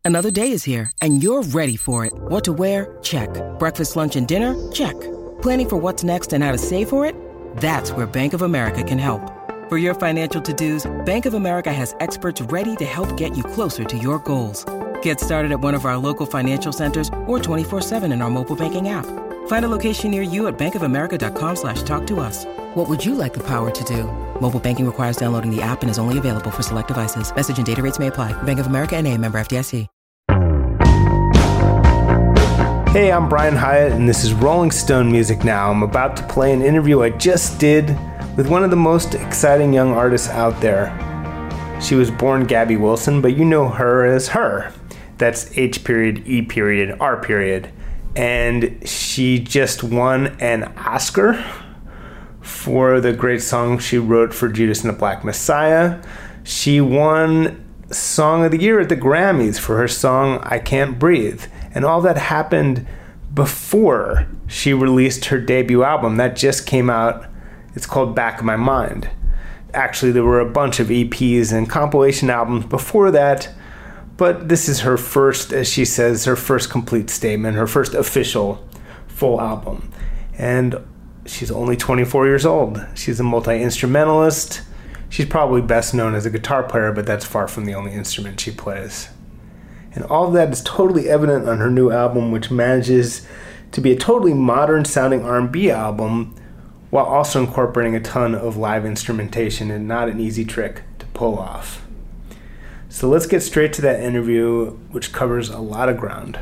Another day is here, and you're ready for it. What to wear? Check. Breakfast, lunch, and dinner? Check. Planning for what's next and how to save for it? That's where Bank of America can help. For your financial to-dos, Bank of America has experts ready to help get you closer to your goals. Get started at one of our local financial centers or 24/7 in our mobile banking app. Find a location near you at bankofamerica.com/talktous. What would you like the power to do? Mobile banking requires downloading the app and is only available for select devices. Message and data rates may apply. Bank of America N.A., member FDIC. Hey, I'm Brian Hyatt, and this is Rolling Stone Music Now. I'm about to play an interview I just did with one of the most exciting young artists out there. She was born Gabby Wilson, but you know her as Her. That's H.E.R. And she just won an Oscar for the great song she wrote for Judas and the Black Messiah. She won Song of the Year at the Grammys for her song I Can't Breathe. And all that happened before she released her debut album. That just came out. It's called Back of My Mind. Actually, there were a bunch of EPs and compilation albums before that, but this is her first, as she says, her first complete statement, her first official full album. And she's only 24 years old. She's a multi-instrumentalist. She's probably best known as a guitar player, but that's far from the only instrument she plays. And all of that is totally evident on her new album, which manages to be a totally modern-sounding R&B album while also incorporating a ton of live instrumentation, and not an easy trick to pull off. So let's get straight to that interview, which covers a lot of ground.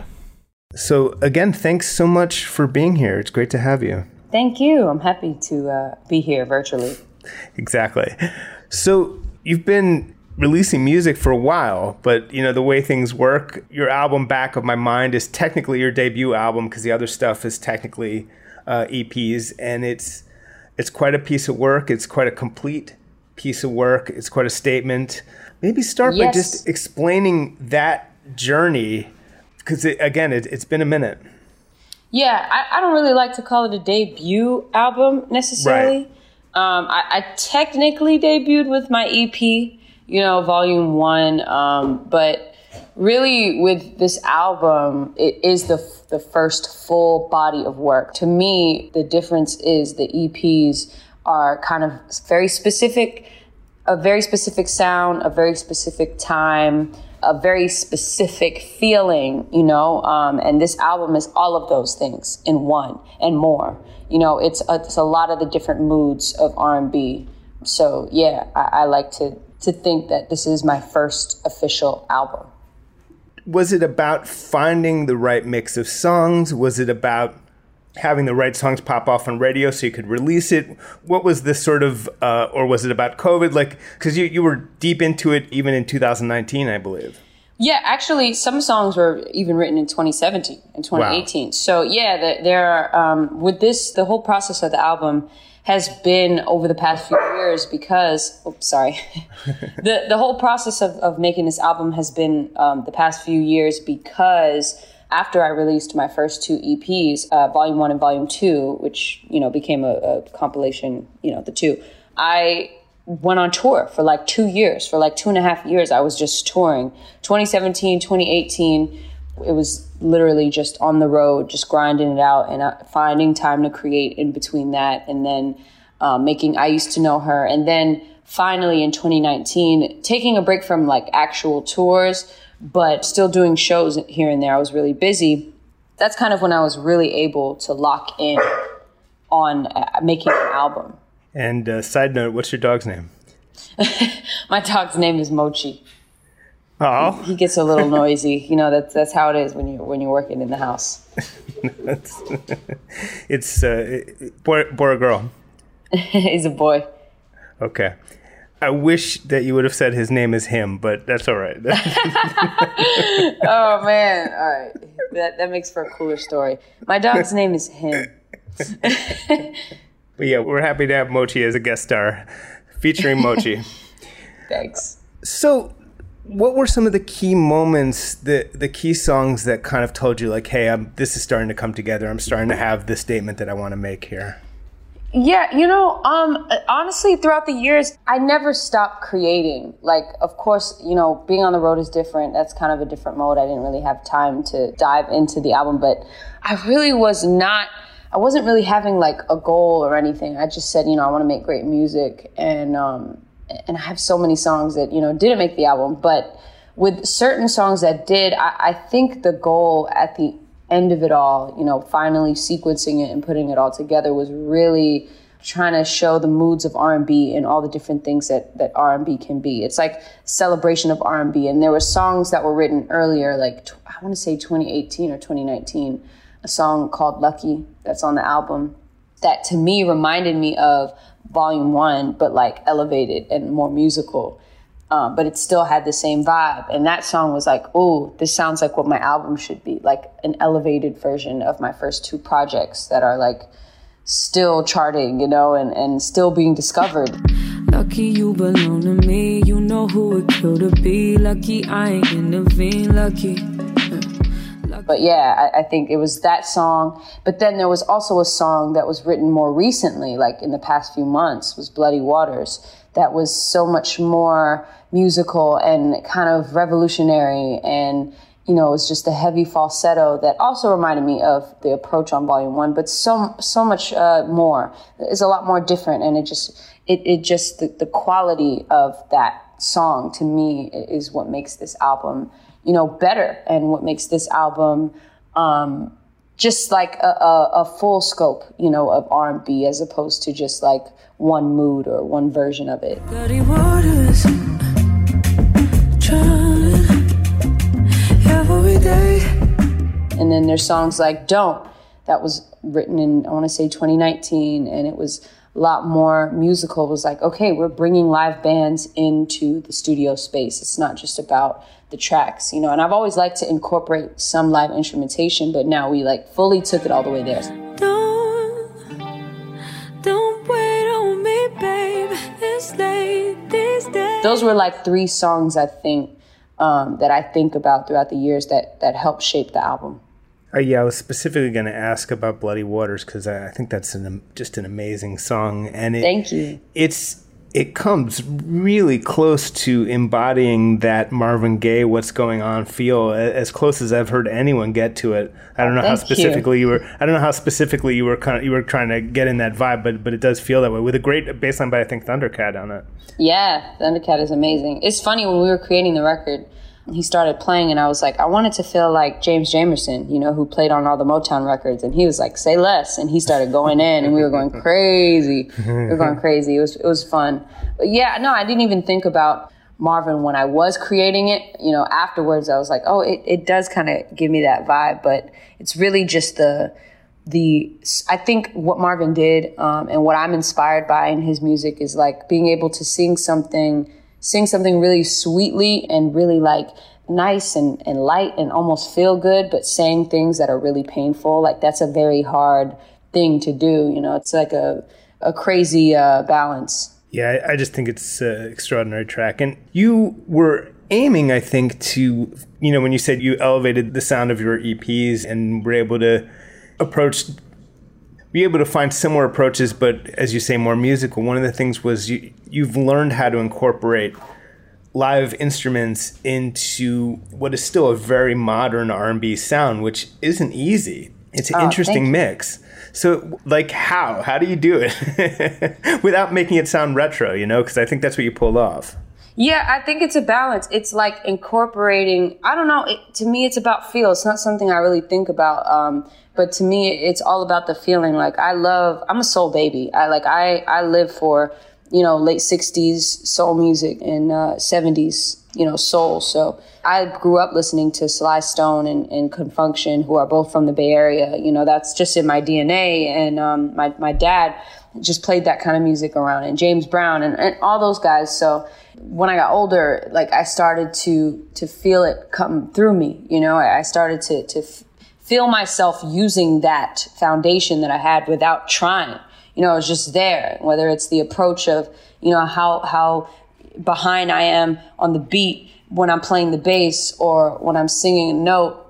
So again, thanks so much for being here. It's great to have you. Thank you. I'm happy to be here virtually. Exactly. So you've been releasing music for a while, but you know the way things work, your album Back of My Mind is technically your debut album because the other stuff is technically EPs, and it's quite a piece of work. It's quite a complete piece of work. It's quite a statement. Maybe start by just explaining that journey, because it's been a minute. Yeah, I don't really like to call it a debut album necessarily. Right. I technically debuted with my EP, Volume 1. But really with this album, it is the first full body of work. To me, the difference is the EPs are kind of very specific, a very specific sound, a very specific time, a very specific feeling, and this album is all of those things in one and more. It's a lot of the different moods of R&B. So yeah, I like to think that this is my first official album. Was it about finding the right mix of songs? Was it about having the right songs pop off on radio so you could release it? What was this sort of, or was it about COVID? Because you were deep into it even in 2019, I believe. Yeah, actually, some songs were even written in 2017 and 2018. Wow. So yeah, there are, with this, the whole process of the album has been over the past few years because, the whole process of making this album has been the past few years because after I released my first two EPs, Volume 1 and Volume 2, which, became a compilation, the two, I went on tour for 2 years. For 2.5 years, I was just touring. 2017, 2018, it was literally just on the road, just grinding it out and finding time to create in between that, and then making I Used to Know Her. And then finally in 2019, taking a break from actual tours, but still doing shows here and there. I was really busy. That's kind of when I was really able to lock in on making an album. And side note, what's your dog's name? My dog's name is Mochi. Oh, he gets a little noisy. That's how it is when you're working in the house. It's boy or girl? He's a boy. Okay. I wish that you would have said his name is him, but that's all right. Oh man! All right, that makes for a cooler story. My dog's name is him. But yeah, we're happy to have Mochi as a guest star, featuring Mochi. Thanks. So, what were some of the key moments, the key songs that kind of told you, hey, this is starting to come together. I'm starting to have the statement that I want to make here? Yeah, honestly, throughout the years, I never stopped creating. Like, of course, being on the road is different. That's kind of a different mode. I didn't really have time to dive into the album, but I wasn't really having like a goal or anything. I just said, I want to make great music. And I have so many songs that, didn't make the album, but with certain songs that did, I think the goal at the end of it all, finally sequencing it and putting it all together was really trying to show the moods of R&B and all the different things that R&B can be. It's like celebration of R&B. And there were songs that were written earlier, like I want to say 2018 or 2019, a song called Lucky that's on the album that to me reminded me of Volume 1, but like elevated and more musical. But it still had the same vibe. And that song was like, oh, this sounds like what my album should be, like an elevated version of my first 2 projects that are like still charting, and still being discovered. Lucky you belong to me, you know who it killed to be. Lucky I ain't intervene, lucky. But yeah, I think it was that song. But then there was also a song that was written more recently, like in the past few months, was Bloody Waters. That was so much more musical and kind of revolutionary. And, it was just a heavy falsetto that also reminded me of the approach on Volume 1, but so much more. It's a lot more different. And the quality of that song to me is what makes this album, better, and what makes this album just like a full scope, of R&B, as opposed to just like one mood or one version of it. Bloody waters, trying every day. And then there's songs like Don't, that was written in, I want to say 2019, and it was a lot more musical. It was like, okay, we're bringing live bands into the studio space. It's not just about the tracks, and I've always liked to incorporate some live instrumentation, but now we like fully took it all the way there. Don't wait on me, babe. It's late these days. Those were like 3 songs, I think, that I think about throughout the years that helped shape the album. Yeah, I was specifically going to ask about Bloody Waters because I think that's just an amazing song. And thank you. It comes really close to embodying that Marvin Gaye "What's Going On" feel, as close as I've heard anyone get to it. I don't know how specifically you were trying to get in that vibe, but it does feel that way, with a great bass line by, I think, Thundercat on it. Yeah, Thundercat is amazing. It's funny, when we were creating the record, he started playing, and I was like, I wanted to feel like James Jamerson, who played on all the Motown records. And he was like, say less. And he started going in, and we were going crazy. It was fun. But yeah, no, I didn't even think about Marvin when I was creating it. Afterwards, I was like, oh, it does kind of give me that vibe. But it's really just I think what Marvin did, and what I'm inspired by in his music, is like being able to sing something really sweetly and really like nice and light and almost feel good, but saying things that are really painful. Like, that's a very hard thing to do. It's like a crazy balance. Yeah, I just think it's an extraordinary track. And you were aiming, I think, to, when you said you elevated the sound of your EPs and were able to be able to find similar approaches, but as you say, more musical. One of the things was you've learned how to incorporate live instruments into what is still a very modern R&B sound, which isn't easy. It's an interesting mix. So, like, how do you do it without making it sound retro, because I think that's what you pulled off. Yeah, I think it's a balance. It's like incorporating, I don't know, to me it's about feel. It's not something I really think about, but to me it's all about the feeling. Like, I'm a soul baby. I live for, late 60s soul music and 70s, soul. So I grew up listening to Sly Stone and Confunction, who are both from the Bay Area. That's just in my DNA. And my dad just played that kind of music around, and James Brown and all those guys. So when I got older, like, I started to feel it come through me. I started to feel myself using that foundation that I had without trying. It was just there, whether it's the approach of, how behind I am on the beat when I'm playing the bass, or when I'm singing a note,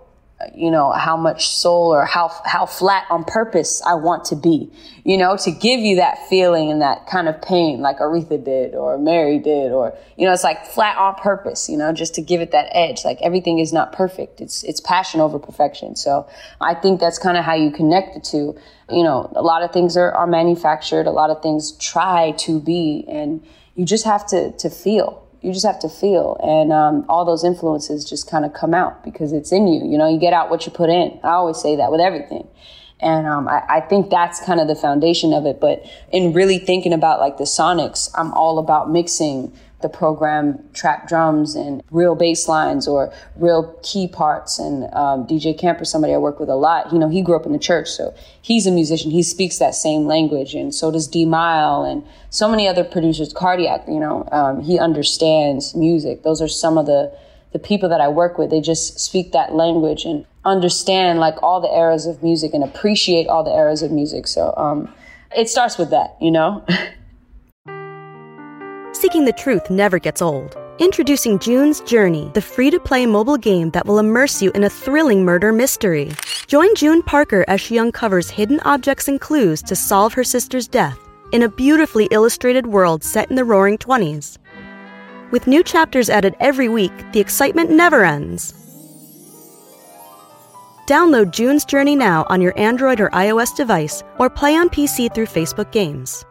how much soul or how flat on purpose I want to be, to give you that feeling and that kind of pain like Aretha did or Mary did, or, it's like flat on purpose, just to give it that edge. Like everything is not perfect. It's passion over perfection. So I think that's kind of how you connect the two. A lot of things are manufactured. A lot of things try to be, and you just have to feel. You just have to feel, and all those influences just kind of come out because it's in you. You get out what you put in. I always say that with everything. And I think that's kind of the foundation of it. But in really thinking about like the sonics, I'm all about mixing the program trap drums and real bass lines or real key parts. And DJ Camper, somebody I work with a lot, he grew up in the church, so he's a musician. He speaks that same language, and so does D Mile and so many other producers. Cardiac, he understands music. Those are some of the people that I work with. They just speak that language and understand like all the eras of music and appreciate all the eras of music. So it starts with that, Seeking the truth never gets old. Introducing June's Journey, the free-to-play mobile game that will immerse you in a thrilling murder mystery. Join June Parker as she uncovers hidden objects and clues to solve her sister's death in a beautifully illustrated world set in the Roaring '20s. With new chapters added every week, the excitement never ends. Download June's Journey now on your Android or iOS device, or play on PC through Facebook Games.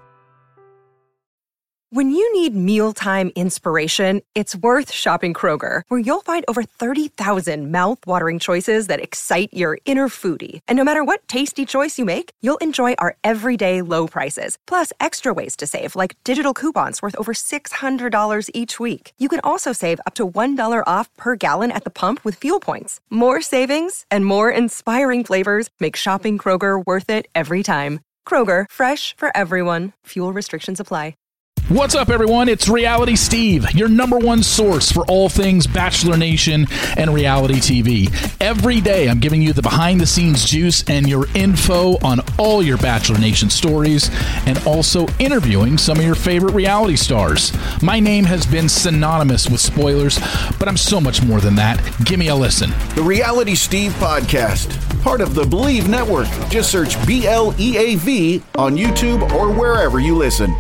When you need mealtime inspiration, it's worth shopping Kroger, where you'll find over 30,000 mouth-watering choices that excite your inner foodie. And no matter what tasty choice you make, you'll enjoy our everyday low prices, plus extra ways to save, like digital coupons worth over $600 each week. You can also save up to $1 off per gallon at the pump with fuel points. More savings and more inspiring flavors make shopping Kroger worth it every time. Kroger, fresh for everyone. Fuel restrictions apply. What's up, everyone? It's Reality Steve, your number one source for all things Bachelor Nation and reality TV. Every day, I'm giving you the behind-the-scenes juice and your info on all your Bachelor Nation stories, and also interviewing some of your favorite reality stars. My name has been synonymous with spoilers, but I'm so much more than that. Give me a listen. The Reality Steve Podcast, part of the Believe Network. Just search BLEAV on YouTube or wherever you listen.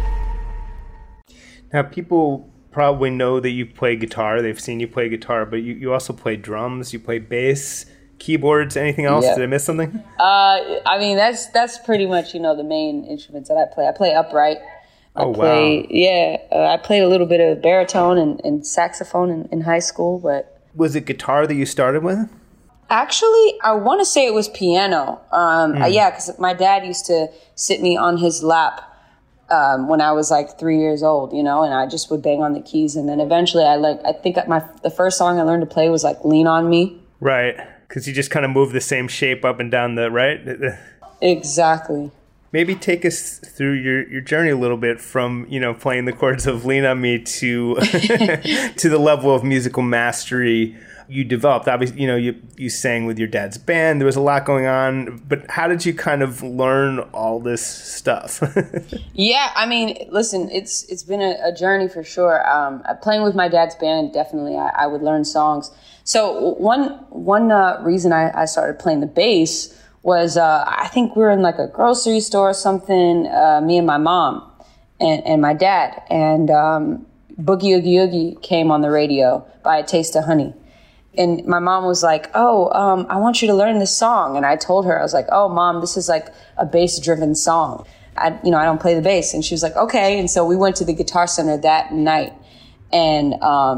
Now, people probably know that you play guitar. They've seen you play guitar, but you also play drums, you play bass, keyboards, anything else? Yeah. Did I miss something? That's pretty much, the main instruments that I play. I play upright. I played a little bit of baritone and saxophone in high school, but... Was it guitar that you started with? Actually, I want to say it was piano. Because my dad used to sit me on his lap when I was like 3 years old, and I just would bang on the keys. And then eventually I think the first song I learned to play was like Lean On Me. Right. Because you just kind of move the same shape up and down right? Exactly. Maybe take us through your journey a little bit from, playing the chords of Lean On Me to to the level of musical mastery you developed. Obviously, you sang with your dad's band. There was a lot going on, but how did you kind of learn all this stuff? Yeah, listen, it's been a journey for sure. Playing with my dad's band, definitely, I would learn songs. So one reason I started playing the bass was I think we were in like a grocery store or something, me and my mom and my dad, and Boogie Oogie Oogie came on the radio by A Taste of Honey. And my mom was like, I want you to learn this song. And I told her, I was like, oh, Mom, this is like a bass-driven song. I don't play the bass. And she was like, okay. And so we went to the Guitar Center that night. And,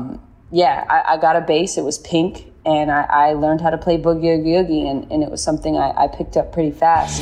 I got a bass. It was pink. And I learned how to play Boogie Oogie Oogie. And it was something I picked up pretty fast.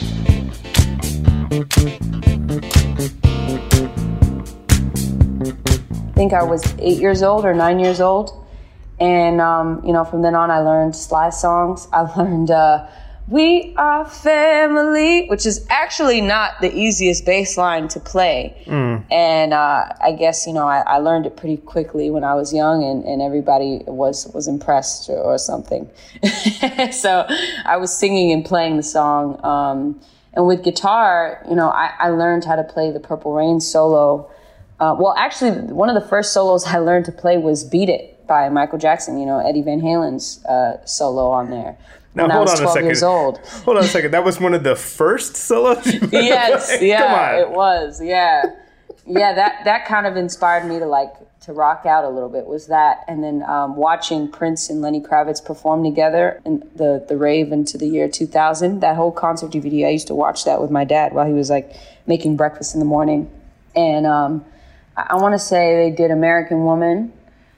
I think I was 8 years old or 9 years old. And, from then on, I learned Sly songs. I learned We Are Family, which is actually not the easiest bass line to play. And I guess, I learned it pretty quickly when I was young, and everybody was impressed or something. So I was singing and playing the song. And with guitar, I learned how to play the Purple Rain solo. Actually, one of the first solos I learned to play was Beat It by Michael Jackson, you know, Eddie Van Halen's solo on there. Now, when I was 12 years old. Hold on a second. That was one of the first solos you played? Yes, yeah, it was, yeah. Yeah, that kind of inspired me to rock out a little bit, was that. And then watching Prince and Lenny Kravitz perform together in the rave into the year 2000, that whole concert DVD, I used to watch that with my dad while he was like making breakfast in the morning. And I want to say they did American Woman.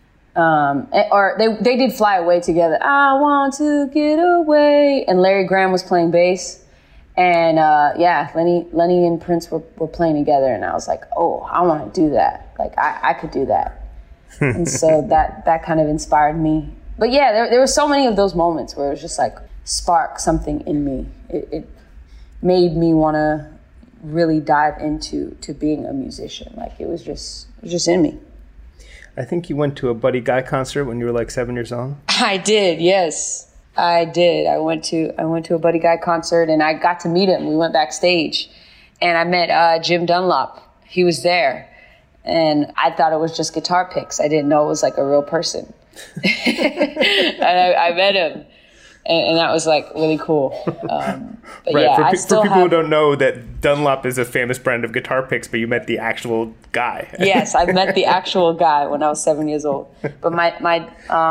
Or they did Fly Away together. I want to get away. And Larry Graham was playing bass. And Lenny and Prince were playing together. And I was like, oh, I want to do that. Like, I could do that. And so that kind of inspired me. But yeah, there were so many of those moments where it was just like spark something in me. It made me want to really dive into being a musician. Like, it was just in me. I think you went to a Buddy Guy concert when you were like 7 years old. I did, yes. I did. I went to a Buddy Guy concert, and I got to meet him. We went backstage, and I met Jim Dunlop. He was there, and I thought it was just guitar picks. I didn't know it was like a real person. And I met him, and that was like really cool. But right. yeah, For people who don't know, that Dunlop is a famous brand of guitar picks, but you met the actual guy. Yes, I met the actual guy when I was 7 years old. But my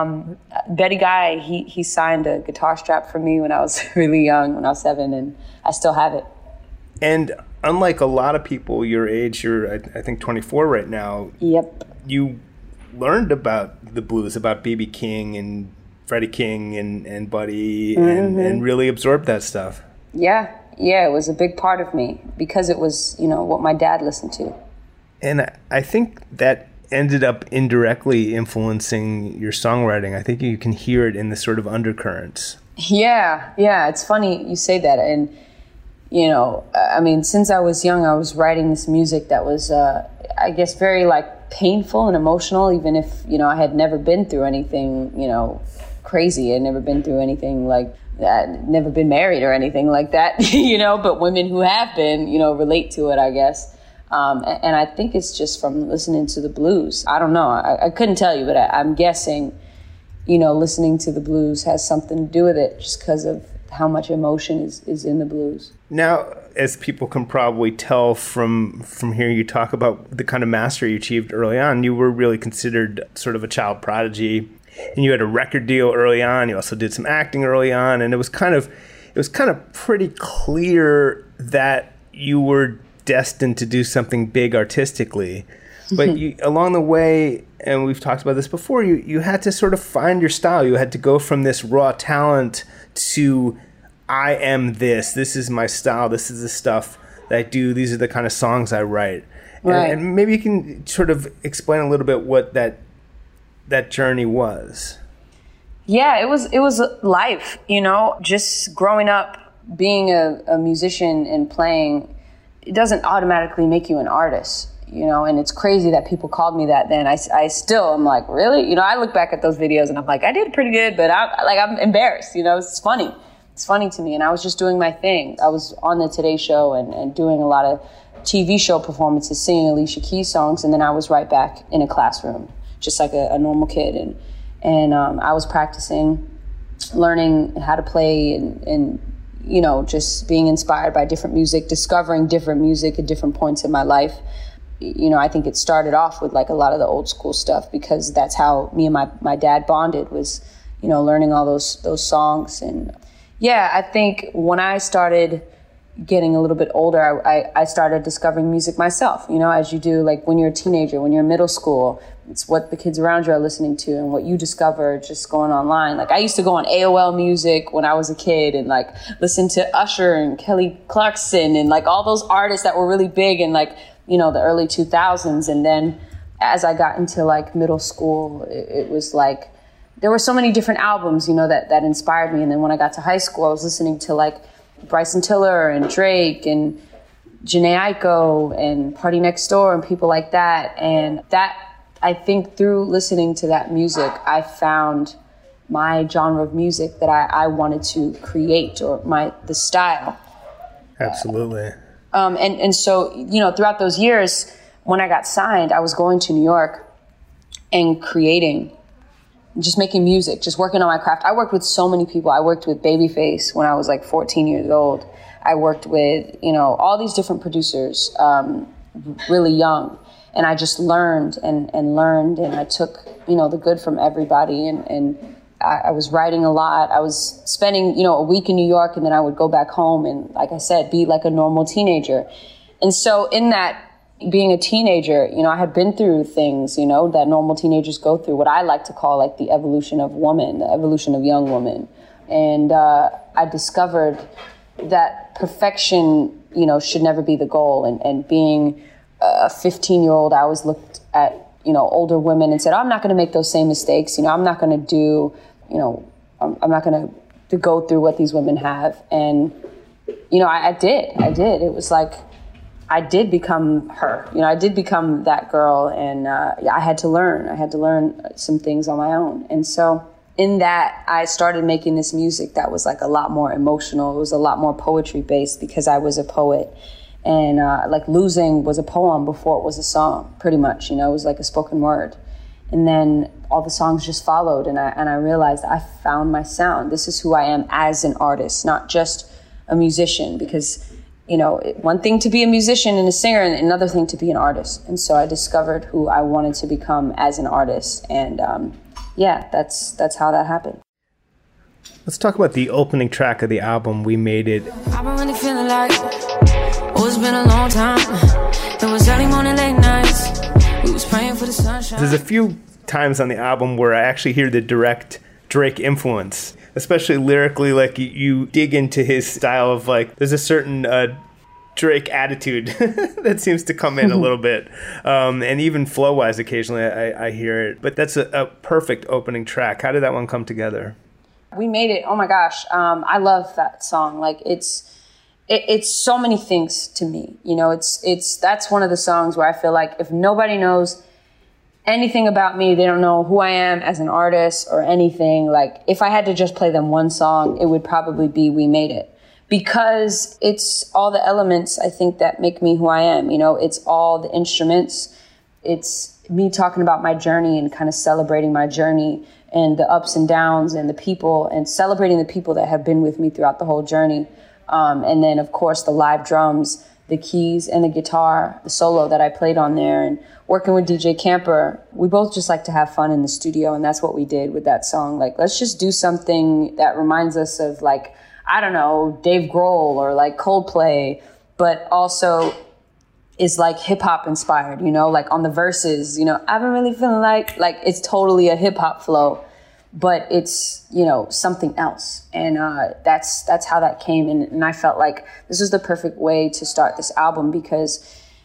Buddy Guy, he signed a guitar strap for me when I was really young, when I was 7, and I still have it. And unlike a lot of people your age, you're I think 24 right now. Yep. You learned about the blues, about B.B. King and Freddie King and Buddy, and really absorbed that stuff. Yeah, it was a big part of me because it was, you know, what my dad listened to. And I think that ended up indirectly influencing your songwriting. I think you can hear it in the sort of undercurrents. Yeah, it's funny you say that. And, you know, I mean, since I was young, I was writing this music that was, I guess, very, like, painful and emotional, even if, you know, I had never been through anything, you know, crazy. I'd never been through anything like that, never been married or anything like that, you know, but women who have been, you know, relate to it, I guess. And I think it's just from listening to the blues. I don't know. I couldn't tell you, but I'm guessing, you know, listening to the blues has something to do with it just because of how much emotion is in the blues. Now, as people can probably tell from hearing you talk about the kind of mastery you achieved early on, you were really considered sort of a child prodigy. And you had a record deal early on. You also did some acting early on, and it was kind of pretty clear that you were destined to do something big artistically. But you, along the way, and we've talked about this before, you had to sort of find your style. You had to go from this raw talent to, I am this. This is my style. This is the stuff that I do. These are the kind of songs I write. Right. And maybe you can sort of explain a little bit what that journey was. Yeah, it was life, you know, just growing up, being a musician and playing, it doesn't automatically make you an artist, you know, and it's crazy that people called me that then. I still am like, really? You know, I look back at those videos and I'm like, I did pretty good, but I'm embarrassed, you know, it's funny. It's funny to me, and I was just doing my thing. I was on the Today Show and doing a lot of TV show performances, singing Alicia Keys songs, and then I was right back in a classroom, just like a normal kid. And I was practicing, learning how to play and, you know, just being inspired by different music, discovering different music at different points in my life. You know, I think it started off with like a lot of the old school stuff because that's how me and my dad bonded, was, you know, learning all those songs. And yeah, I think when I started getting a little bit older, I started discovering music myself, you know, as you do, like when you're a teenager, when you're in middle school, it's what the kids around you are listening to and what you discover just going online. Like I used to go on AOL Music when I was a kid and like listen to Usher and Kelly Clarkson and like all those artists that were really big in like, you know, the early 2000s. And then as I got into like middle school, it was like, there were so many different albums, you know, that inspired me. And then when I got to high school, I was listening to like Bryson Tiller and Drake and Jhené Aiko and Party Next Door and people like that. And that, I think through listening to that music, I found my genre of music that I wanted to create, or the style. Absolutely. And so, you know, throughout those years, when I got signed, I was going to New York and creating just making music, just working on my craft. I worked with so many people. I worked with Babyface when I was like 14 years old. I worked with, all these different producers really young. And I just learned and learned, and I took, the good from everybody. And I was writing a lot. I was spending, a week in New York, and then I would go back home and, like I said, be like a normal teenager. And so in that, being a teenager, I had been through things, that normal teenagers go through, what I like to call like the evolution of woman, the evolution of young woman. And I discovered that perfection, should never be the goal. And being a 15-year-old, I always looked at, older women and said, I'm not going to make those same mistakes. I'm not going to do, I'm not going to go through what these women have. And, I did. It was like, I did become her. I did become that girl, and I had to learn. I had to learn some things on my own. And so in that, I started making this music that was like a lot more emotional. It was a lot more poetry based because I was a poet. And like Losing was a poem before it was a song, pretty much. It was like a spoken word. And then all the songs just followed, and I realized I found my sound. This is who I am as an artist, not just a musician, because one thing to be a musician and a singer, and another thing to be an artist. And so I discovered who I wanted to become as an artist. And that's how that happened. Let's talk about the opening track of the album, We Made It. I've been really feeling like, it's been a long time. It was early morning, late nights. We was praying for the sunshine. There's a few times on the album where I actually hear the direct Drake influence, especially lyrically. Like you dig into his style of like, there's a certain Drake attitude that seems to come in a little bit. And even flow wise, occasionally I hear it, but that's a perfect opening track. How did that one come together? We Made It. Oh my gosh. I love that song. Like it's so many things to me. That's one of the songs where I feel like if nobody knows anything about me, they don't know who I am as an artist or anything. Like if I had to just play them one song, it would probably be We Made It, because it's all the elements, I think, that make me who I am. It's all the instruments. It's me talking about my journey and kind of celebrating my journey and the ups and downs and the people, and celebrating the people that have been with me throughout the whole journey. And then, of course, the live drums, the keys and the guitar, the solo that I played on there, and working with DJ Camper. We both just like to have fun in the studio, and that's what we did with that song. Like, let's just do something that reminds us of, like, I don't know, Dave Grohl or like Coldplay, but also is like hip hop inspired, like on the verses, I've been really feeling like it's totally a hip hop flow, but it's, something else. And that's how that came. And I felt like this was the perfect way to start this album, because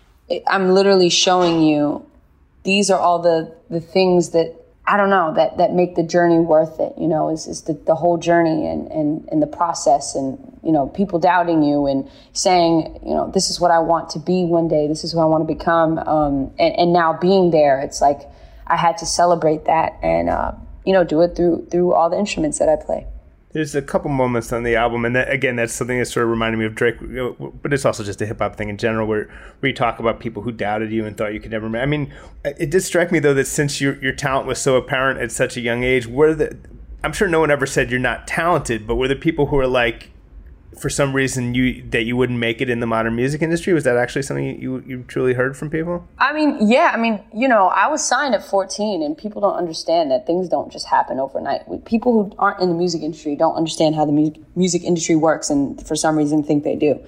I'm literally showing you, these are all the things that, I don't know, that make the journey worth it, is the whole journey and the process, and, people doubting you and saying, this is what I want to be one day. This is who I want to become. And now being there, it's like I had to celebrate that and, do it through all the instruments that I play. There's a couple moments on the album, and that's something that sort of reminded me of Drake, but it's also just a hip-hop thing in general, where you talk about people who doubted you and thought you could never make. I mean, it did strike me, though, that since your talent was so apparent at such a young age, I'm sure no one ever said you're not talented, but were there people who were like, for some reason, that you wouldn't make it in the modern music industry? Was that actually something you truly heard from people? I mean, yeah. I mean, I was signed at 14, and people don't understand that things don't just happen overnight. People who aren't in the music industry don't understand how the music industry works, and for some reason think they do.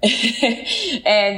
And,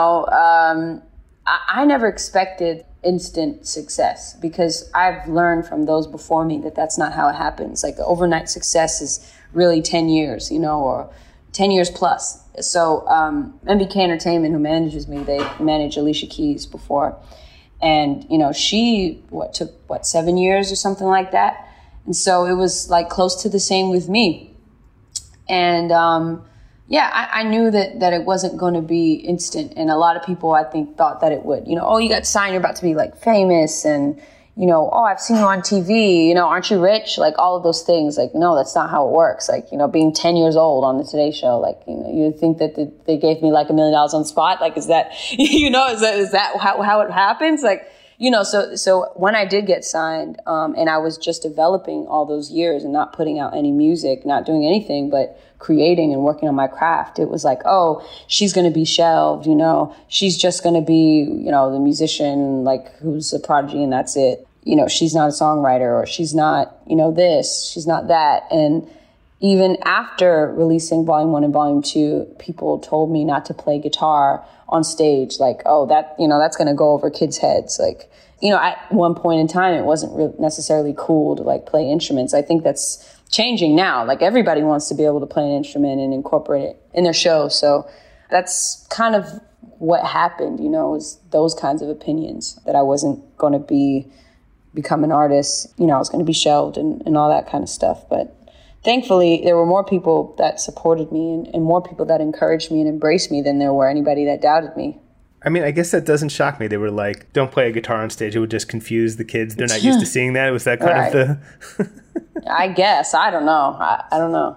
I never expected instant success, because I've learned from those before me that that's not how it happens. Like, overnight success is really 10 years, or 10 years plus. So MBK Entertainment, who manages me, they managed Alicia Keys before. And, she took 7 years or something like that. And so it was like close to the same with me. And I knew that it wasn't going to be instant. And a lot of people, I think, thought that it would. You got signed, you're about to be like famous, and I've seen you on TV, aren't you rich? Like, all of those things. Like, no, that's not how it works. Like, being 10 years old on the Today Show, like, you think that they gave me like $1 million on the spot. Like, is that, is that how it happens? Like, you know, so when I did get signed, and I was just developing all those years and not putting out any music, not doing anything but creating and working on my craft, it was like, oh, she's going to be shelved, you know, she's just going to be, you know, the musician, like, who's a prodigy and that's it. You know, she's not a songwriter, or she's not, you know, this, she's not that. And even after releasing Volume 1 and Volume 2, people told me not to play guitar on stage. Like, oh, that, you know, that's going to go over kids' heads. Like, you know, at one point in time, it wasn't necessarily cool to like play instruments. I think that's changing now. Like, everybody wants to be able to play an instrument and incorporate it in their show. So that's kind of what happened, you know, was those kinds of opinions, that I wasn't going to become an artist. You know, I was going to be shelved and all that kind of stuff. But thankfully, there were more people that supported me and more people that encouraged me and embraced me than there were anybody that doubted me. I mean, I guess that doesn't shock me. They were like, don't play a guitar on stage. It would just confuse the kids. They're not used to seeing that. Was that kind of the... I guess. I don't know. I don't know.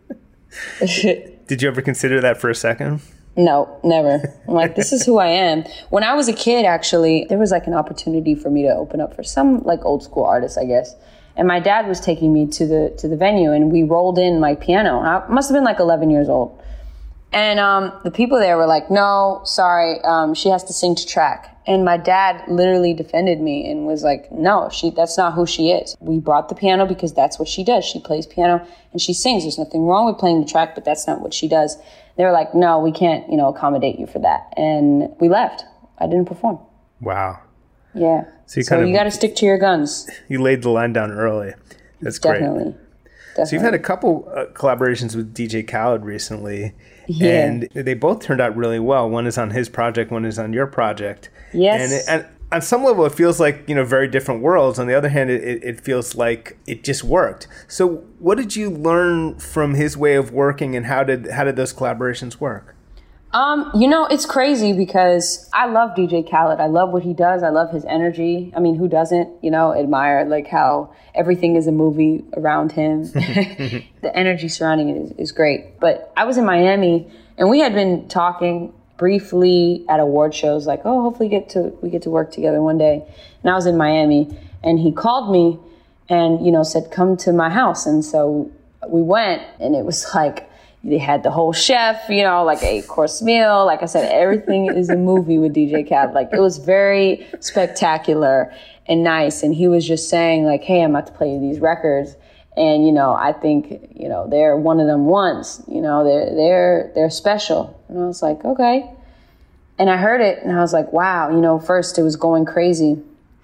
Did you ever consider that for a second? No, never. I'm like, this is who I am. When I was a kid, actually, there was like an opportunity for me to open up for some like old school artists, I guess. And my dad was taking me to the venue, and we rolled in my piano. I must have been like 11 years old. And the people there were like, no, sorry, she has to sing to track. And my dad literally defended me and was like, no, that's not who she is. We brought the piano because that's what she does. She plays piano and she sings. There's nothing wrong with playing the track, but that's not what she does. They were like, no, we can't, you know, accommodate you for that. And we left. I didn't perform. Wow. Yeah. So you got to stick to your guns. You laid the line down early. That's Definitely. Great. So you've had a couple collaborations with DJ Khaled recently. Yeah. And they both turned out really well. One is on his project, one is on your project. Yes. And on some level, it feels like, you know, very different worlds. On the other hand, it feels like it just worked. So what did you learn from his way of working, and how did those collaborations work? You know, it's crazy because I love DJ Khaled. I love what he does. I love his energy. I mean, who doesn't, you know, admire like how everything is a movie around him. The energy surrounding it is great. But I was in Miami, and we had been talking briefly at award shows, like, oh, hopefully we get to work together one day. And I was in Miami, and he called me and, you know, said, come to my house. And so we went, and it was like, they had the whole chef, you know, like a 8-course meal. Like I said, everything is a movie with DJ Khaled. Like, it was very spectacular and nice. And he was just saying, like, hey, I'm about to play you these records. And, you know, I think, you know, they're one of them ones. You know, they're special. And I was like, okay. And I heard it, and I was like, wow. You know, first it was going crazy.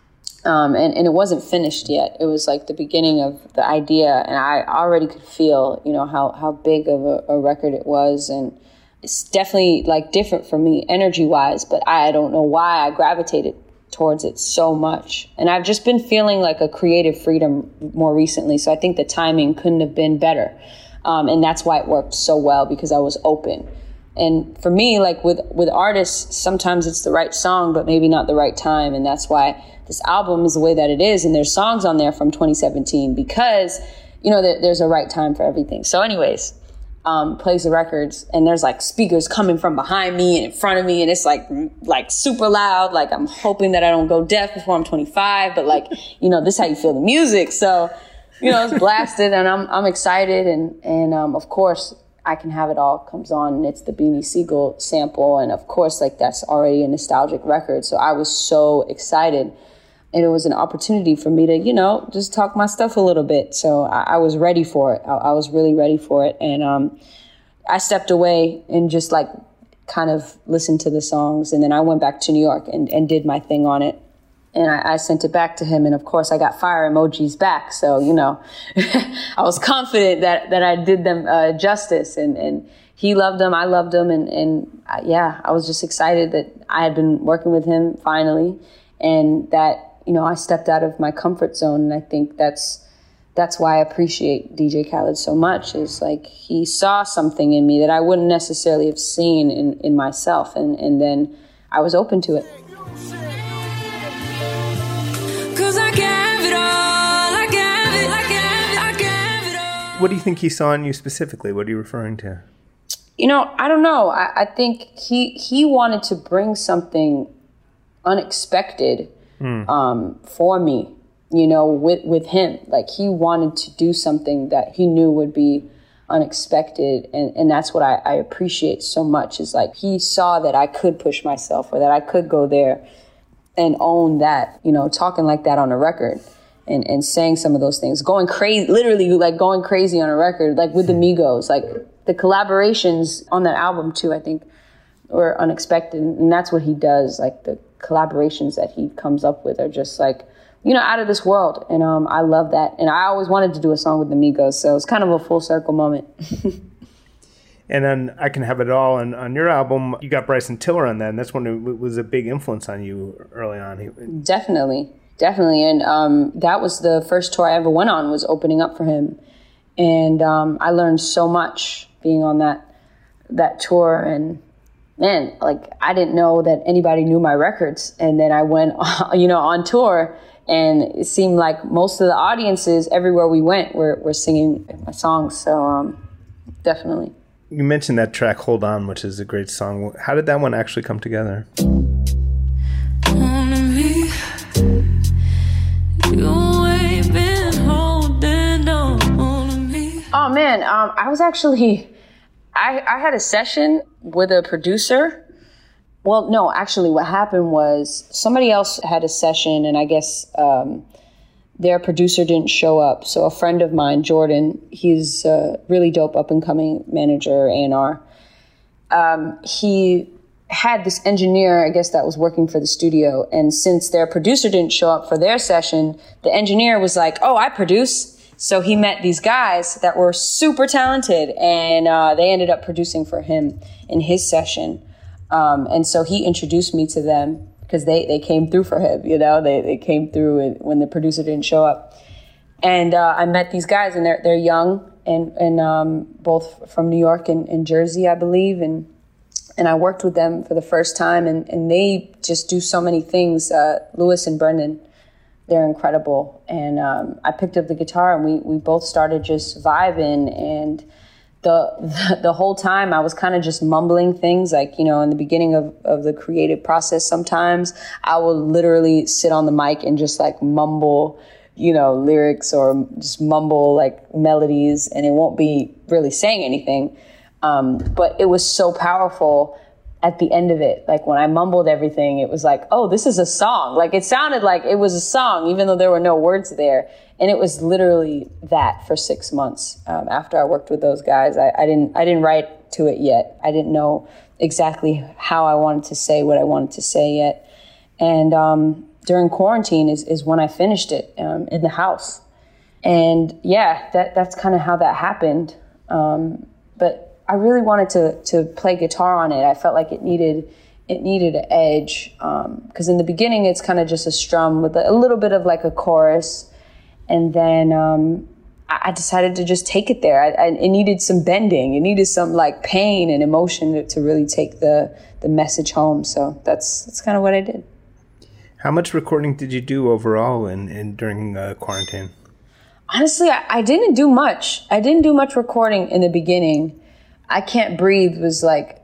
And it wasn't finished yet. It was like the beginning of the idea, and I already could feel, you know, how big of a record it was. And it's definitely like different for me energy-wise, but I don't know why I gravitated towards it so much. And I've just been feeling like a creative freedom more recently, so I think the timing couldn't have been better. And that's why it worked so well, because I was open. And for me, like with artists, sometimes it's the right song, but maybe not the right time. And that's why this album is the way that it is. And there's songs on there from 2017 because, you know, there's a right time for everything. So anyways, plays the records, and there's like speakers coming from behind me and in front of me. And it's like super loud. Like, I'm hoping that I don't go deaf before I'm 25, but like, you know, this is how you feel the music. So, you know, it's blasted, and I'm excited. And of course, I Can Have It All comes on, and it's the Beanie Siegel sample. And of course, like, that's already a nostalgic record. So I was so excited. And it was an opportunity for me to, you know, just talk my stuff a little bit. So I was ready for it. I was really ready for it. And I stepped away and just like kind of listened to the songs. And then I went back to New York and did my thing on it. And I sent it back to him. And of course, I got fire emojis back. So, you know, I was confident that I did them justice. And he loved them. I loved them. And yeah, I was just excited that I had been working with him finally. And that, you know, I stepped out of my comfort zone. And I think that's why I appreciate DJ Khaled so much, is like, he saw something in me that I wouldn't necessarily have seen in myself. And then I was open to it. What do you think he saw in you specifically? What are you referring to? You know, I don't know. I think he wanted to bring something unexpected for me, you know, with him. Like, he wanted to do something that he knew would be unexpected. And that's what I appreciate so much, is like, he saw that I could push myself, or that I could go there and own that, you know, talking like that on a record and saying some of those things, going crazy, literally like going crazy on a record, like with the Migos. Like, the collaborations on that album too, I think, were unexpected. And that's what he does. Like, the collaborations that he comes up with are just like, you know, out of this world. And I love that. And I always wanted to do a song with the Migos, so it's kind of a full circle moment. And then I Can Have It All, and on your album, you got Bryson Tiller on that, and that's one who was a big influence on you early on. Definitely. And that was the first tour I ever went on, was opening up for him. And I learned so much being on that tour. And man, like, I didn't know that anybody knew my records. And then I went, you know, on tour, and it seemed like most of the audiences everywhere we went were singing my songs. So definitely. You mentioned that track, Hold On, which is a great song. How did that one actually come together? Oh man, I was actually, I had a session with a producer. Well, no, actually what happened was somebody else had a session, and I guess their producer didn't show up. So a friend of mine, Jordan, he's a really dope up-and-coming manager, A&R. He had this engineer, I guess, that was working for the studio. And since their producer didn't show up for their session, the engineer was like, oh, I produce. So he met these guys that were super talented, and they ended up producing for him in his session. And so he introduced me to them, because they came through for him, you know, they came through when the producer didn't show up. And I met these guys, and they're young, and both from New York and Jersey, I believe. And I worked with them for the first time, and they just do so many things. Lewis and Brendan, they're incredible. And I picked up the guitar, and we both started just vibing. And the whole time I was kind of just mumbling things, like, you know, in the beginning of the creative process, sometimes I will literally sit on the mic and just like mumble, you know, lyrics, or just mumble like melodies, and it won't be really saying anything. But it was so powerful at the end of it. Like, when I mumbled everything, it was like, oh, this is a song. Like, it sounded like it was a song, even though there were no words there. And it was literally that for 6 months. After I worked with those guys, I didn't write to it yet. I didn't know exactly how I wanted to say what I wanted to say yet. And during quarantine is when I finished it in the house. And yeah, that's kind of how that happened. But I really wanted to play guitar on it. I felt like it needed an edge, because in the beginning it's kind of just a strum with a little bit of like a chorus. And then I decided to just take it there. It needed some bending. It needed some like pain and emotion to really take the message home. So that's kind of what I did. How much recording did you do overall during quarantine? Honestly, I didn't do much. I didn't do much recording in the beginning. I Can't Breathe was like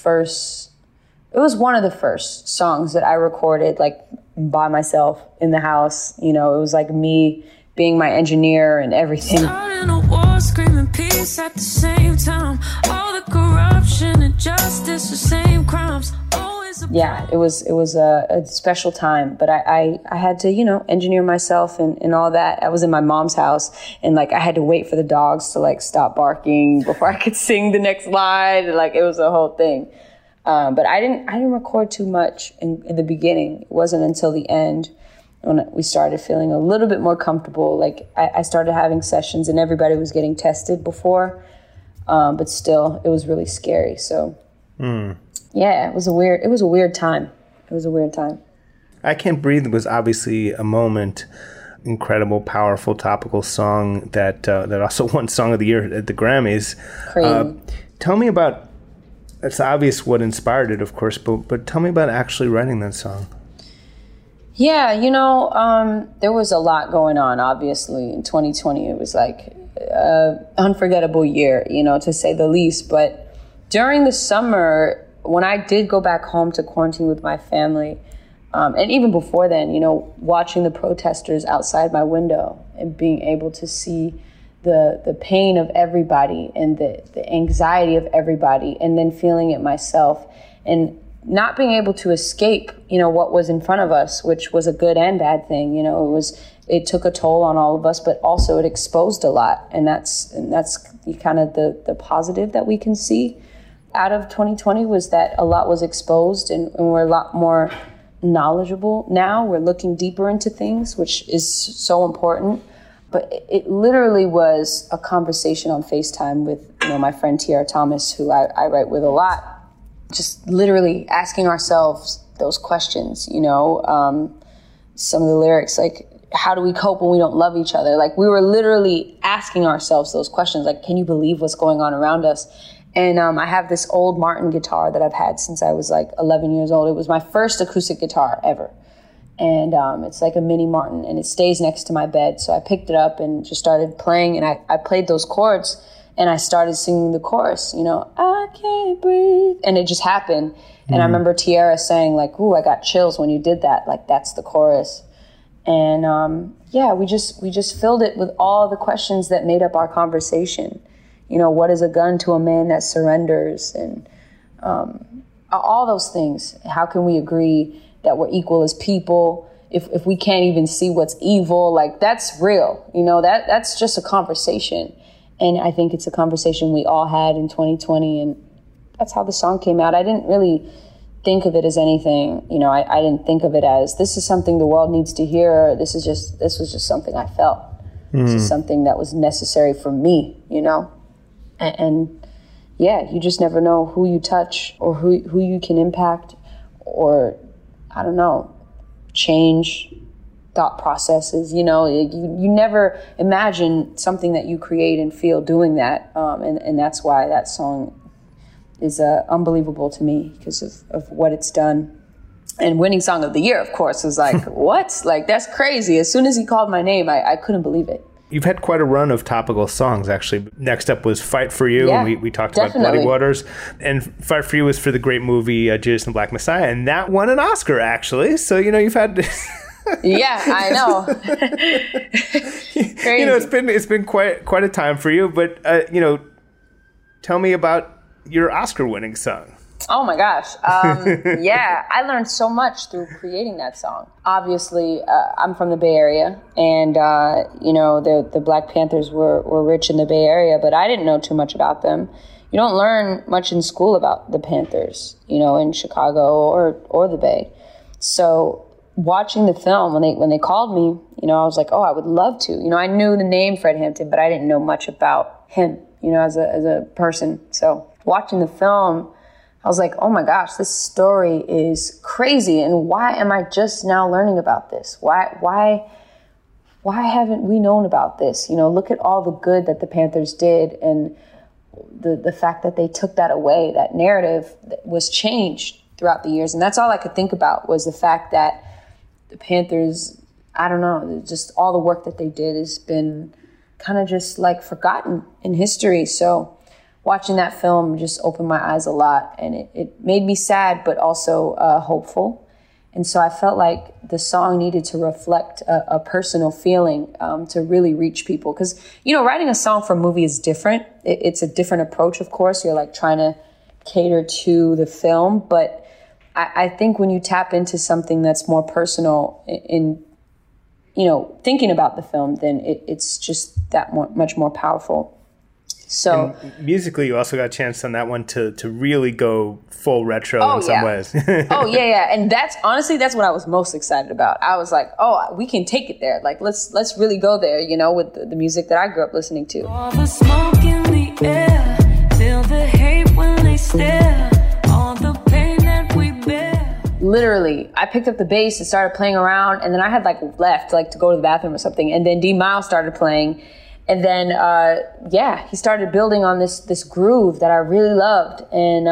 it was one of the first songs that I recorded like by myself in the house. You know, it was like me being my engineer and everything. Starting a war, screaming peace at the same time. All the corruption and justice, the same crimes. Yeah, it was a special time, but I had to, you know, engineer myself and all that. I was in my mom's house, and like I had to wait for the dogs to like stop barking before I could sing the next line. And, like, it was a whole thing. But I didn't record too much in the beginning. It wasn't until the end when we started feeling a little bit more comfortable. Like I started having sessions, and everybody was getting tested before, but still, it was really scary. So. Yeah, it was a weird time. It was a weird time. I Can't Breathe was obviously a moment, incredible, powerful, topical song that also won Song of the Year at the Grammys. Crazy. Tell me about, it's obvious what inspired it, of course, but tell me about actually writing that song. Yeah, you know, there was a lot going on, obviously. In 2020, it was like an unforgettable year, you know, to say the least. But during the summer, when I did go back home to quarantine with my family, And even before then, watching the protesters outside my window and being able to see the pain of everybody and the anxiety of everybody, and then feeling it myself and not being able to escape, what was in front of us, which was a good and bad thing. It took a toll on all of us, but also it exposed a lot. And that's kind of the positive that we can see out of 2020, was that a lot was exposed, and we're a lot more knowledgeable now. We're looking deeper into things, which is so important. But it literally was a conversation on FaceTime with my friend Tiara Thomas, who I write with a lot, just literally asking ourselves those questions. Some of the lyrics, like, how do we cope when we don't love each other? Like, we were literally asking ourselves those questions, like, can you believe what's going on around us? And I have this old Martin guitar that I've had since I was like 11 years old. It was my first acoustic guitar ever. And it's like a mini Martin, and it stays next to my bed. So I picked it up and just started playing, and I played those chords, and I started singing the chorus, I can't breathe. And it just happened. And I remember Tiara saying, like, ooh, I got chills when you did that. Like, that's the chorus. And we just filled it with all the questions that made up our conversation. What is a gun to a man that surrenders? And all those things. How can we agree that we're equal as people if we can't even see what's evil? Like, that's real. That's just a conversation. And I think it's a conversation we all had in 2020. And that's how the song came out. I didn't really think of it as anything. I didn't think of it as, this is something the world needs to hear. This was just something I felt. This is something that was necessary for me, And you just never know who you touch or who you can impact, or, I don't know, change thought processes. You never imagine something that you create and feel doing that. And that's why that song is unbelievable to me, because of what it's done. And winning Song of the Year, of course, was like, what? Like, that's crazy. As soon as he called my name, I couldn't believe it. You've had quite a run of topical songs, actually. Next up was Fight For You. Yeah, we talked definitely. about Bloody Waters. And Fight For You was for the great movie Judas and the Black Messiah. And that won an Oscar, actually. So, you've had... Yeah, I know. Crazy. It's been quite a time for you. But, tell me about your Oscar-winning song. Oh my gosh. Yeah, I learned so much through creating that song. Obviously, I'm from the Bay Area, and, the Black Panthers were rich in the Bay Area, but I didn't know too much about them. You don't learn much in school about the Panthers, in Chicago or the Bay. So watching the film, when they called me, I was like, oh, I would love to. I knew the name Fred Hampton, but I didn't know much about him, as a person. So watching the film, I was like, oh my gosh, this story is crazy. And why am I just now learning about this? Why haven't we known about this? Look at all the good that the Panthers did, and the fact that they took that away. That narrative was changed throughout the years. And that's all I could think about, was the fact that the Panthers, I don't know, just all the work that they did has been kind of just like forgotten in history. So watching that film just opened my eyes a lot, and it made me sad, but also hopeful. And so I felt like the song needed to reflect a personal feeling to really reach people. Because, writing a song for a movie is different. It's a different approach, of course. You're like trying to cater to the film. But I think when you tap into something that's more personal in thinking about the film, then it's just that much more powerful. So and musically, you also got a chance on that one to really go full retro in some ways. Oh yeah. And that's what I was most excited about. I was like, oh, we can take it there. Like, let's really go there, with the music that I grew up listening to. All the smoke in the air, feel the hate when they stare, all the pain that we bear. Literally, I picked up the bass and started playing around, and then I had left to go to the bathroom or something, and then D Miles started playing. And then, he started building on this groove that I really loved. And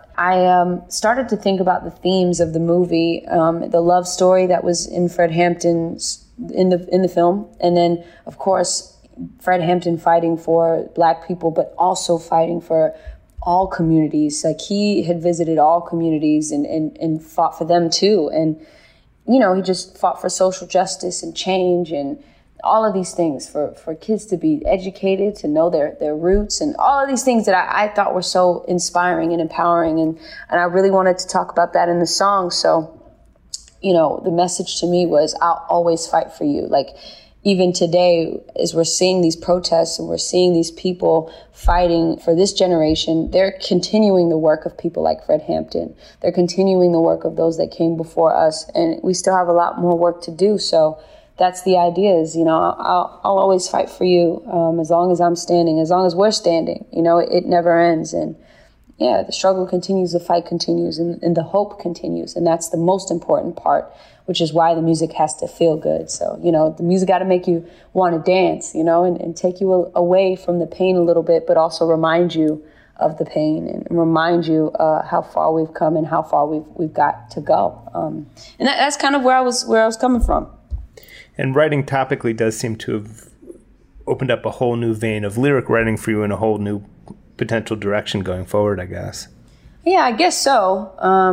I started to think about the themes of the movie, the love story that was in Fred Hampton's, in the film. And then, of course, Fred Hampton fighting for Black people, but also fighting for all communities. Like, he had visited all communities and fought for them too. And he just fought for social justice and change and all of these things for kids to be educated, to know their roots, and all of these things that I thought were so inspiring and empowering. And I really wanted to talk about that in the song. So, the message to me was, I'll always fight for you. Like, even today, as we're seeing these protests and we're seeing these people fighting for this generation, they're continuing the work of people like Fred Hampton. They're continuing the work of those that came before us. And we still have a lot more work to do. So that's the idea is, I'll always fight for you as long as I'm standing, as long as we're standing. It never ends. And yeah, the struggle continues, the fight continues, and the hope continues. And that's the most important part, which is why the music has to feel good. So, the music got to make you want to dance, and take you away from the pain a little bit, but also remind you of the pain and remind you how far we've come and how far we've got to go. And that's kind of where I was coming from. And writing topically does seem to have opened up a whole new vein of lyric writing for you in a whole new potential direction going forward, I guess. Yeah, I guess so.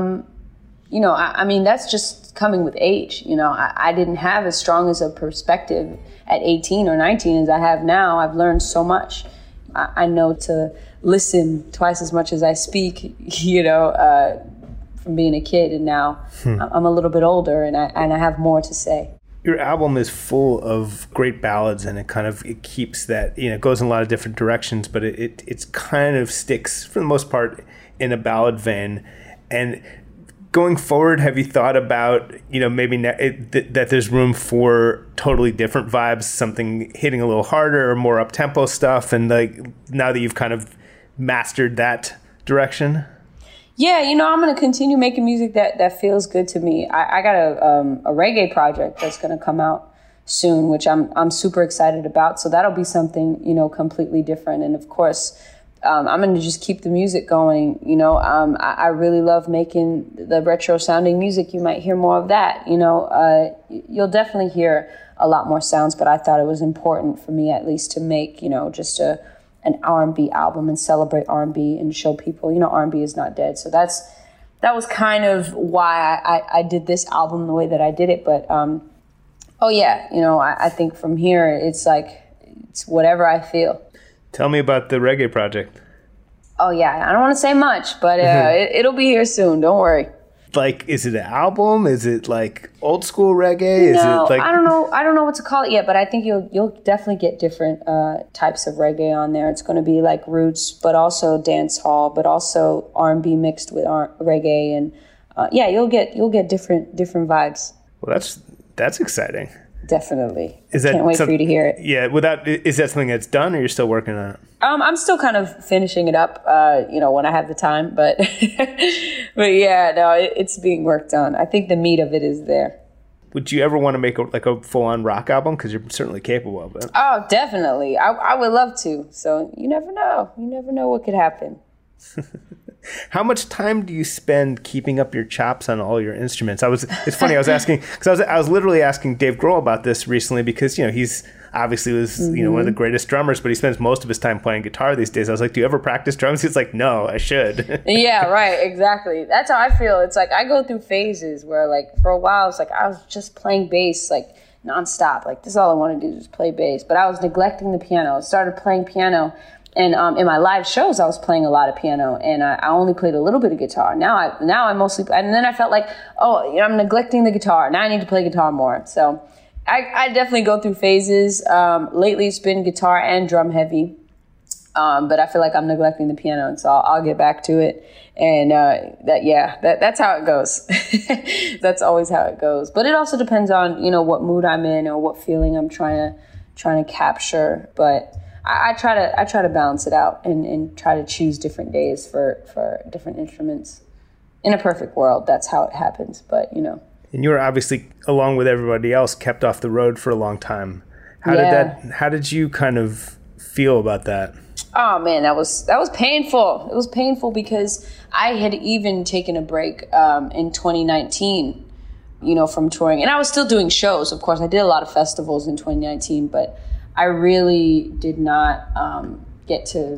I mean, that's just coming with age. I didn't have as strong as a perspective at 18 or 19 as I have now. I've learned so much. I know to listen twice as much as I speak, from being a kid, and now I'm a little bit older and I have more to say. Your album is full of great ballads, and it keeps that, it goes in a lot of different directions, but it's kind of sticks, for the most part, in a ballad vein. And going forward, have you thought about, maybe that there's room for totally different vibes, something hitting a little harder or more up-tempo stuff, and now that you've kind of mastered that direction? Yeah, I'm going to continue making music that feels good to me. I got a reggae project that's going to come out soon, which I'm super excited about. So that'll be something, completely different. And of course, I'm going to just keep the music going. I really love making the retro sounding music. You might hear more of that. You'll definitely hear a lot more sounds, but I thought it was important for me at least to make, just an R&B album and celebrate R&B and show people, R&B is not dead. So that was kind of why I did this album the way that I did it. But, I think from here, it's whatever I feel. Tell me about the reggae project. Oh, yeah. I don't want to say much, but it'll be here soon. Don't worry. Is it an album? Is it old school reggae? No, is it I don't know. I don't know what to call it yet, but I think you'll definitely get different types of reggae on there. It's going to be roots, but also dance hall, but also R&B mixed with reggae, and you'll get different vibes. Well, that's exciting. Definitely. Can't wait for you to hear it. Yeah. Is that something that's done, or you're still working on it? I'm still kind of finishing it up, when I have the time, but yeah, no, it's being worked on. I think the meat of it is there. Would you ever want to make a full-on rock album? Because you're certainly capable of it. Oh, definitely. I would love to. So you never know. You never know what could happen. How much time do you spend keeping up your chops on all your instruments? It's funny. I was asking because I was literally asking Dave Grohl about this recently because he's obviously was one of the greatest drummers, but he spends most of his time playing guitar these days. I was like, do you ever practice drums? He's like, no, I should. Yeah, right, exactly. That's how I feel. It's I go through phases where for a while it's I was just playing bass nonstop. This is all I want to do is just play bass. But I was neglecting the piano. I started playing piano. And in my live shows, I was playing a lot of piano, and I only played a little bit of guitar. Now I mostly, and then I felt I'm neglecting the guitar. Now I need to play guitar more. So I definitely go through phases. Lately, it's been guitar and drum heavy, but I feel like I'm neglecting the piano, and so I'll get back to it. And that's how it goes. That's always how it goes. But it also depends on what mood I'm in or what feeling I'm trying to capture. But I try to balance it out and try to choose different days for different instruments. In a perfect world, that's how it happens. But And you were obviously, along with everybody else, kept off the road for a long time. How did you kind of feel about that? Oh man, that was painful. It was painful because I had even taken a break in 2019, from touring, and I was still doing shows. Of course, I did a lot of festivals in 2019, but I really did not get to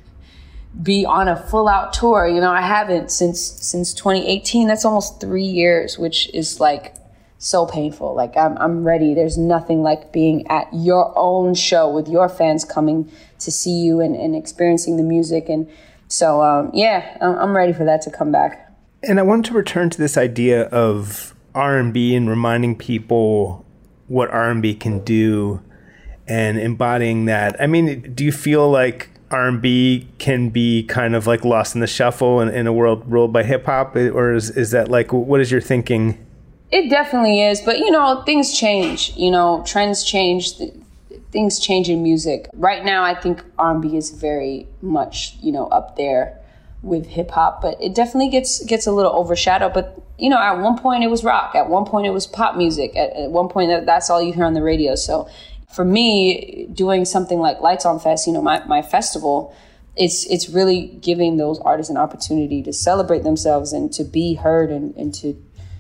be on a full-out tour. I haven't since 2018. That's almost 3 years, which is so painful. Like I'm ready. There's nothing like being at your own show with your fans coming to see you and experiencing the music. And so, I'm ready for that to come back. And I wanted to return to this idea of R&B and reminding people what R&B can do and embodying that. I mean, do you feel like R&B can be kind of like lost in the shuffle in a world ruled by hip hop? Or is that like, what is your thinking? It definitely is. But, things change, trends change, things change in music. Right now, I think R&B is very much, up there with hip hop, but it definitely gets a little overshadowed. But, at one point it was rock. At one point it was pop music. At one point that's all you hear on the radio. So for me, doing something like Lights On Fest, my festival, it's really giving those artists an opportunity to celebrate themselves and to be heard and to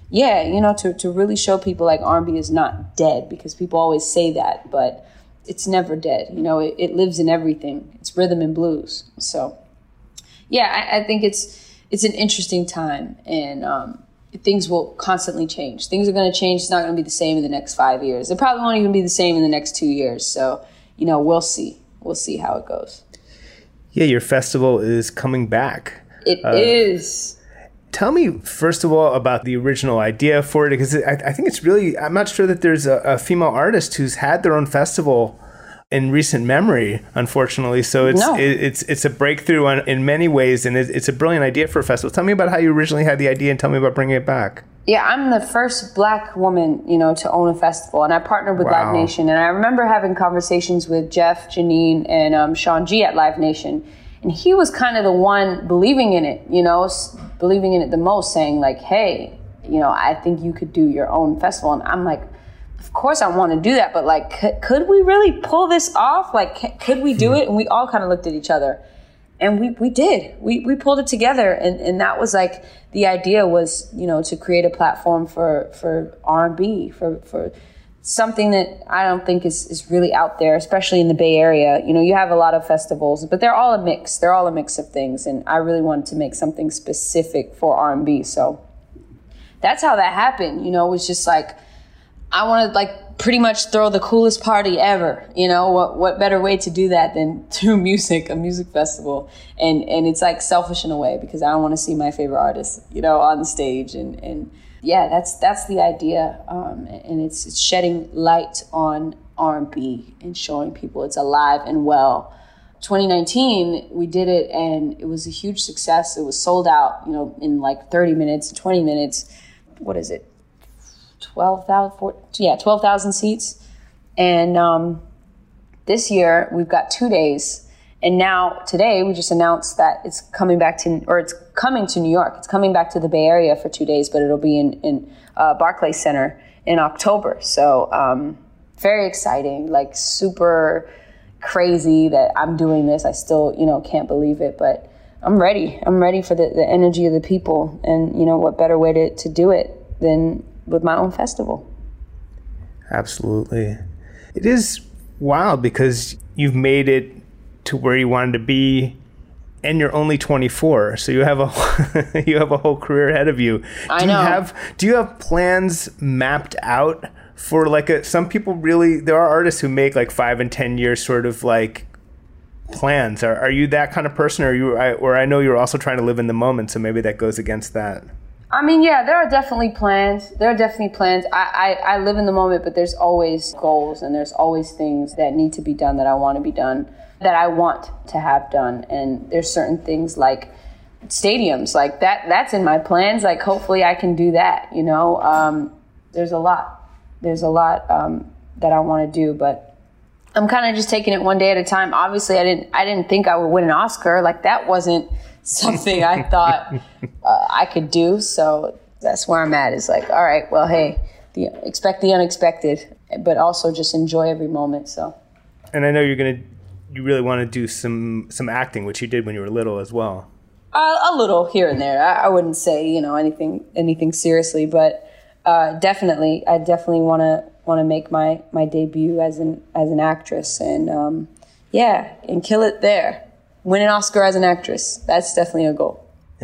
to really show people like R&B is not dead, because people always say that, but it's never dead. It lives in everything. It's rhythm and blues. So I think it's an interesting time, and things will constantly change. Things are going to change. It's not going to be the same in the next 5 years. It probably won't even be the same in the next 2 years. So, we'll see. We'll see how it goes. Yeah, your festival is coming back. It is. Tell me, first of all, about the original idea for it, because I think it's really, I'm not sure that there's a female artist who's had their own festival in recent memory, unfortunately. So it's a breakthrough in many ways, and it's a brilliant idea for a festival. Tell me about how you originally had the idea, and tell me about bringing it back. Yeah, I'm the first Black woman, to own a festival, and I partnered with Live Nation. And I remember having conversations with Jeff, Janine, and Sean G at Live Nation. And he was kind of the one believing in it, believing in it the most, saying like, hey, I think you could do your own festival. And I'm like, of course I want to do that, but like, could we really pull this off? Like, could we do it? And we all kind of looked at each other, and we did. We pulled it together, and that was like, the idea was, to create a platform for R&B, for something that I don't think is really out there, especially in the Bay Area. You have a lot of festivals, but they're all a mix. They're all a mix of things, and I really wanted to make something specific for R&B. So that's how that happened. It was just like, I want to like pretty much throw the coolest party ever. What better way to do that than through music, a music festival. And it's like selfish in a way, because I don't want to see my favorite artists, on the stage. And yeah, that's the idea. And it's shedding light on R&B and showing people it's alive and well. 2019, we did it, and it was a huge success. It was sold out, in like 30 minutes, 20 minutes. What is it? 12,000 seats. And this year we've got 2 days. And now today we just announced that it's coming to New York. It's coming back to the Bay Area for 2 days, but it'll be in Barclays Center in October. So very exciting, like super crazy that I'm doing this. I still, can't believe it, but I'm ready. I'm ready for the energy of the people. And, what better way to do it than with my own festival. Absolutely. It is wild, because you've made it to where you wanted to be, and you're only 24, so you have a whole career ahead of you. Do you have plans mapped out for like some people really, there are artists who make like 5 and 10 years sort of like plans. Are you that kind of person, or I know you're also trying to live in the moment, so maybe that goes against that? I mean, yeah, there are definitely plans. I live in the moment, but there's always goals, and there's always things that need to be done that I want to be done, that I want to have done. And there's certain things like stadiums, like that's in my plans. Like, hopefully I can do that, There's a lot that I want to do, but I'm kind of just taking it one day at a time. Obviously, I didn't think I would win an Oscar. Like, that wasn't something I thought I could do. So that's where I'm at. Is like, all right, well, hey, expect the unexpected, but also just enjoy every moment. So. And I know you really want to do some acting, which you did when you were little as well. A little here and there. I wouldn't say anything seriously, but I definitely want to make my debut as an actress, and and kill it there. Win an Oscar as an actress. That's definitely a goal. And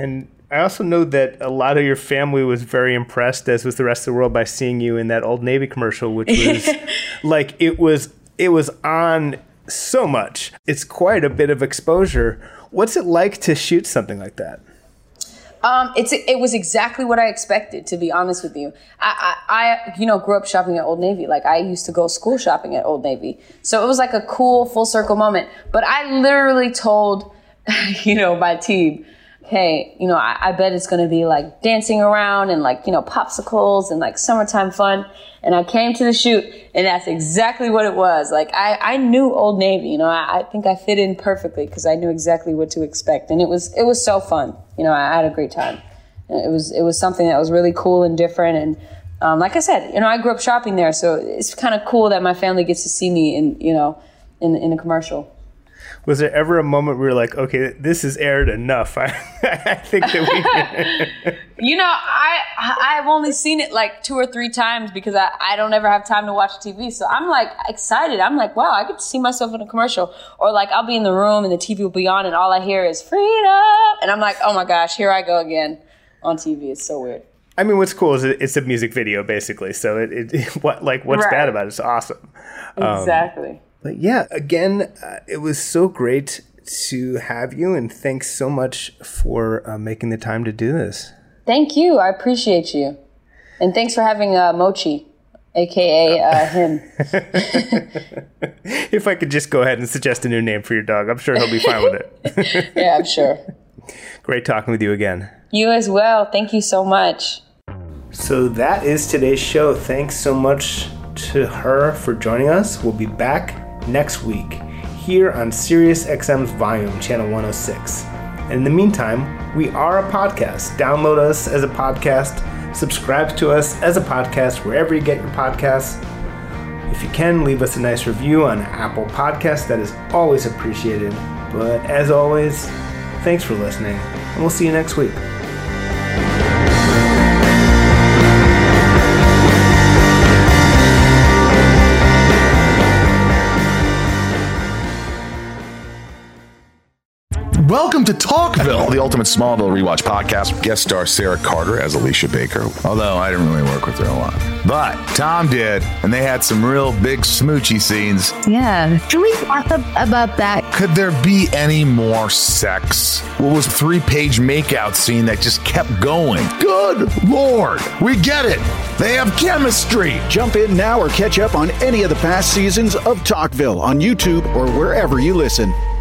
I also know that a lot of your family was very impressed, as was the rest of the world, by seeing you in that Old Navy commercial, which was like, it was on so much. It's quite a bit of exposure. What's it like to shoot something like that? It was exactly what I expected, to be honest with you. I grew up shopping at Old Navy. Like, I used to go school shopping at Old Navy. So it was like a cool full circle moment. But I literally told, my team, hey, I bet it's going to be like dancing around and like, popsicles and like summertime fun. And I came to the shoot, and that's exactly what it was. Like, I knew Old Navy, I think I fit in perfectly because I knew exactly what to expect. And it was so fun. I had a great time. It was something that was really cool and different. And like I said, I grew up shopping there, so it's kind of cool that my family gets to see me in a commercial. Was there ever a moment where you're like, okay, this is aired enough? I think that we... I've only seen it like 2 or 3 times because I don't ever have time to watch TV. So I'm like excited. I'm like, wow, I get to see myself in a commercial. Or like I'll be in the room and the TV will be on and all I hear is freedom. And I'm like, oh my gosh, here I go again on TV. It's so weird. I mean, what's cool is it's a music video, basically. So what's right. bad about it? It's awesome. Exactly. But yeah, again, it was so great to have you, and thanks so much for making the time to do this. Thank you. I appreciate you. And thanks for having Mochi, a.k.a. him. If I could just go ahead and suggest a new name for your dog, I'm sure he'll be fine with it. Yeah, I'm sure. Great talking with you again. You as well. Thank you so much. So that is today's show. Thanks so much to her for joining us. We'll be back next week here on Sirius XM's Volume, Channel 106. And in the meantime, we are a podcast. Download us as a podcast. Subscribe to us as a podcast wherever you get your podcasts. If you can, leave us a nice review on Apple Podcasts. That is always appreciated. But as always, thanks for listening, and we'll see you next week. Welcome to Talkville, the ultimate Smallville rewatch podcast. Guest star Sarah Carter as Alicia Baker. Although I didn't really work with her a lot. But Tom did, and they had some real big smoochy scenes. Yeah. Can we talk about that? Could there be any more sex? What was a 3-page makeout scene that just kept going? Good Lord. We get it. They have chemistry. Jump in now or catch up on any of the past seasons of Talkville on YouTube or wherever you listen.